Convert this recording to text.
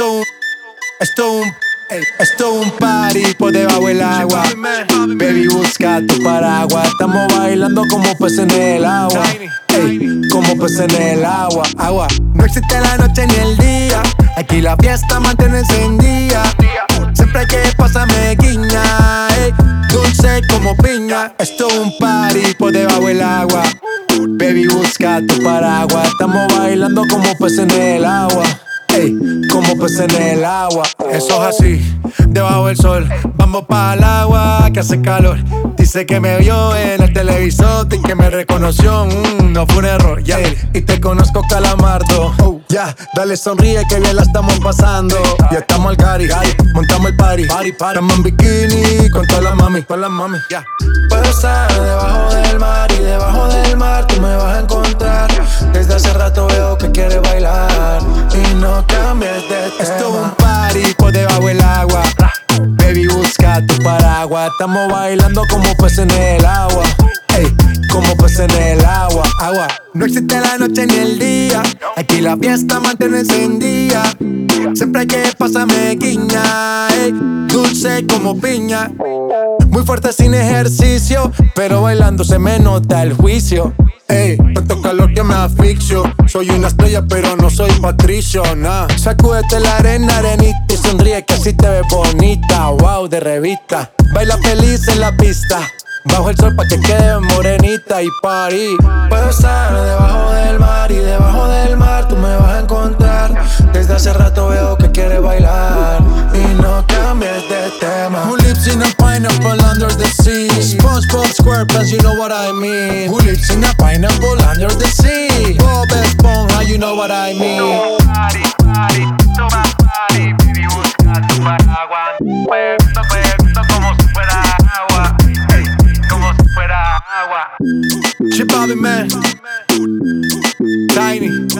Esto es un party por debajo del agua. Baby, busca tu paraguas. Estamos bailando como peces en el agua. Ey, como peces en el agua. No existe la noche ni el día. Aquí la fiesta mantiene encendida. Siempre hay que pasarme guiña. Ey, dulce como piña. Esto es un party por debajo del agua. Baby, busca tu paraguas. Estamos bailando como peces en el agua. Ey, como peces en el agua. Eso es así, debajo del sol. Vamos para el agua que hace calor. Dice que me vio en el televisor y que me reconoció. No fue un error, yeah. Y te conozco, Calamardo. Ya, dale sonríe que bien la estamos pasando. Ya estamos al cari, montamos el party. Estamos en bikini con todas las mami, yeah. Puedo estar debajo del mar y debajo del mar tú me vas a encontrar. Desde hace rato veo que quieres bailar y no cambies de tema. Esto es un party por debajo del agua. Baby, busca tu paraguas. Estamos bailando como peces en el agua. Ey, como peces en el agua. No existe la noche ni el día. Aquí la fiesta mantiene encendida. Siempre hay que pasarme guiña. Ey, dulce como piña. Muy fuerte sin ejercicio, pero bailando se me nota el juicio. Ey, tanto calor que me asfixio. Soy una estrella pero no soy Patricio, nah. Sacúdete la arena, arenita y sonríe que así te ves bonita. Wow, de revista. Baila feliz en la pista. Bajo el sol pa' que quede morenita y party. Puedo estar debajo del mar y debajo del mar tú me vas a encontrar. Desde hace rato veo que quieres bailar y no cambies de tema. Who lives in a pineapple under the sea? SpongeBob SquarePants, you know what I mean. Who lives in a pineapple under the sea? Bob Esponja, you know what I mean. Toma party, baby, busca tu paraguas. Bebiendo como si fuera agua. Hey, como si fuera agua. Chip Bobby, man. Tiny.